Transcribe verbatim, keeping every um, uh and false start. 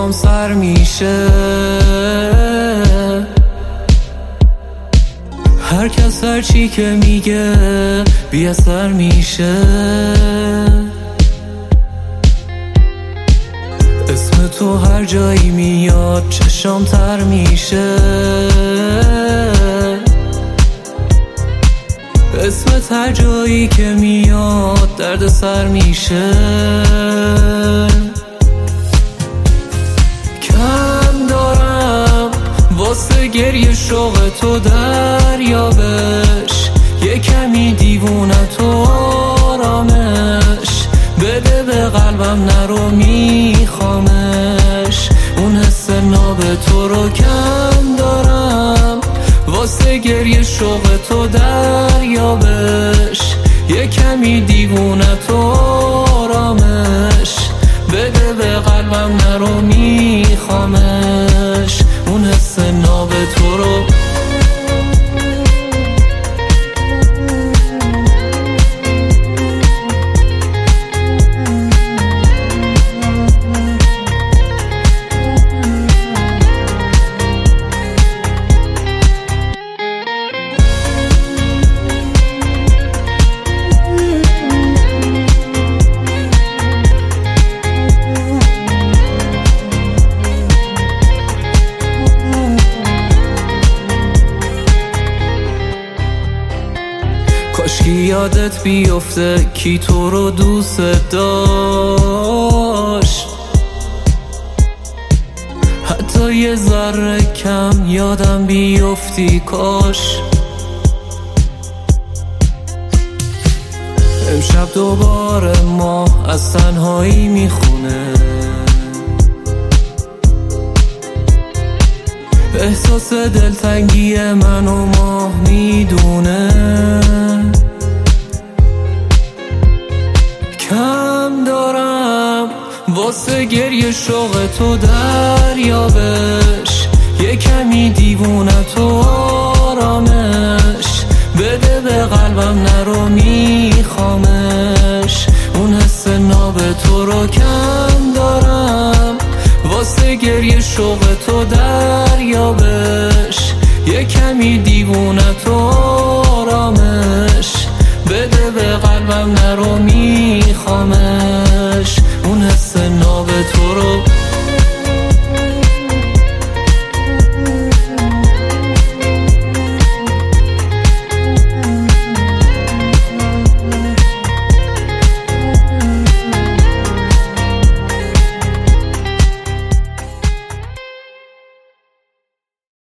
پام سر میشه. هر کس هر چی که میگه بی اثر میشه. اسم تو هر جایی میاد چشام تر میشه. اسمت هر جایی که میاد درد سر میشه. کم دارم واسه گریه شوق تو دریابش. یه کمی دیوونت و آرامش بده به قلبم، نرو میخوامش. اون حس ناب تو رو کم دارم واسه گریه شوق تو دریابش. یه کمی دیوونت و آرامش بده به قلبم، نرو میخوامش. اون حس ناب تو رو کاشکی یادت بیفته کی تو رو دوست داشت. حتی یه ذره کم یادم بیفتی کاش. امشب دوباره ما از تنهایی میخونه. احساس دلتنگی من و ماه میدونه. کم دارم واسه گریه شوق تو دریابش. یه کمی دیوونت و آرامش بده به قلبم، نرو میخوامش. اون حس ناب تو رو کم دارم واسه گریه شوق تو دریابش. یه کمی دیوونت